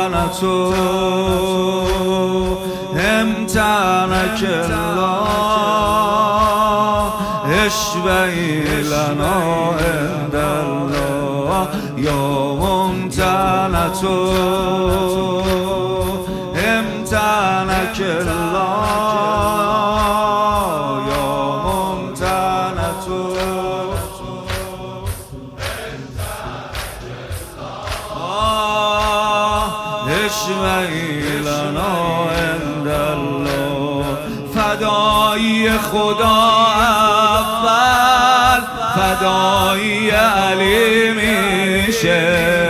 امتنعت امتنعك الله اشفعي لنا عند الله يا ممتنعت امتنعك الله يا ممتنعت اشفعي لنا عند الله فدایی خدا اول فدایی علی میشه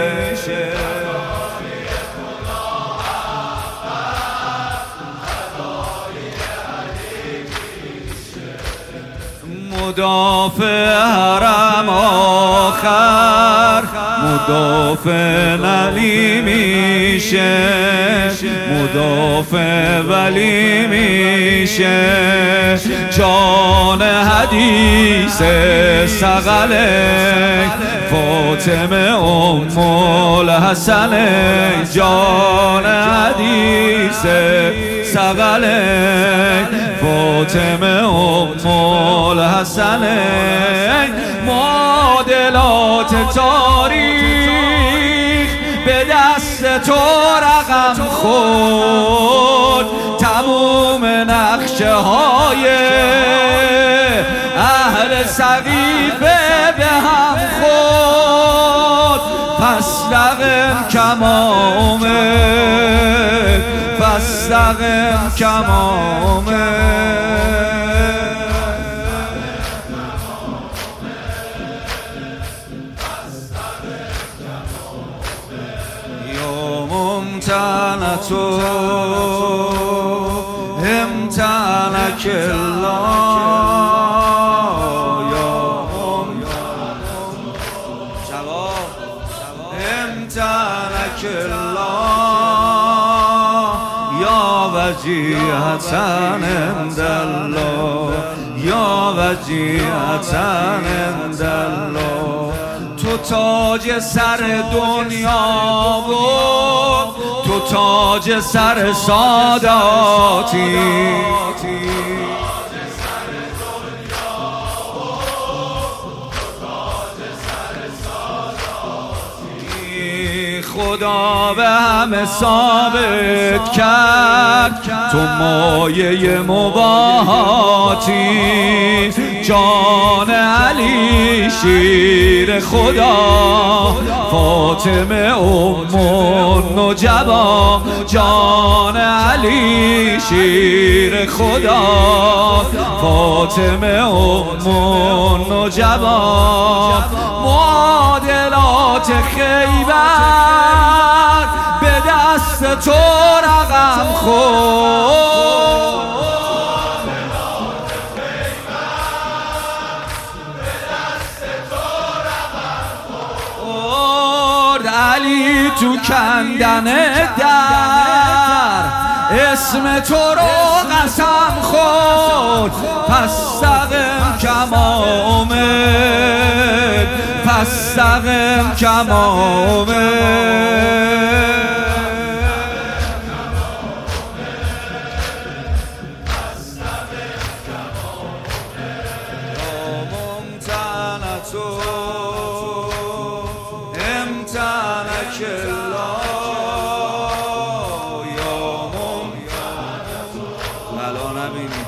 مدافع حرم آخر مدافع علی میشه مدافع ولی میشه جان حدیث ثقلین فاطمه ام الحسنین جان حدیث ثقلین فاطمه ام الحسنین معادلات تاریخ به دست تو رقم خورد تموم نقشه های اهل سقیفه به هم خورد فاستقم کما امرت فاستقم کما امرت امتنعت امتنعك الله یا امتنعك الله یا وجیهة عند الله یا وجیهة عند الله تو تاج سر دنیا و تو تاج سر ساداتی خدا به همه ثابت کرد تو مایه مباهاتی جان علی شیر خدا فاطمه ام النجبا جان علی شیر خدا فاطمه ام النجبا معادلات خیبر به دست تو رقم خورد علی تو کندن در اسم تو رو قسم خورد فاستقم کما امرت فاستقم کما امرت امتنعك الله یا ممتنعت بلا نبینی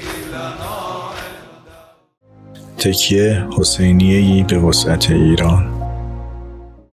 تکیه حسینیه‌ای به وسعت ایران.